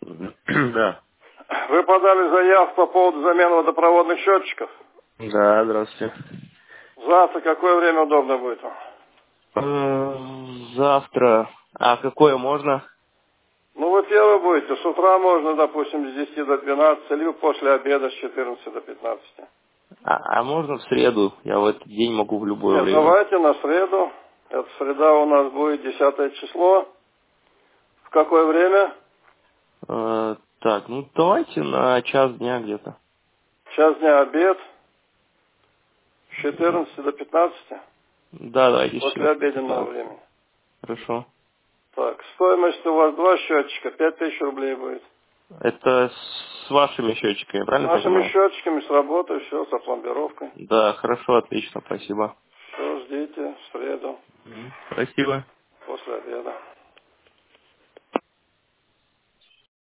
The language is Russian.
Да. Вы подали заявку по поводу замены водопроводных счетчиков. Да, здравствуйте. Завтра какое время удобно будет? Завтра. А какое можно? Ну, вы первый будете. С утра можно, допустим, с 10 до 12, либо после обеда с 14 до 15. А можно в среду? Я в этот день могу в любое Нет, время. давайте на среду. Эта среда у нас будет 10 число. В какое время? Так, ну давайте на час дня где-то. Час дня обед. С 14 до 15. Да, давайте После сейчас. обеденного времени. Хорошо. Так, стоимость у вас 2 счетчика, 5000 рублей будет. Это с вашими счетчиками, С правильно нашими понимаю? счетчиками, с работой, все, с опломбировкой. Да, хорошо, отлично, спасибо. Все, ждите в среду, Спасибо. после обеда.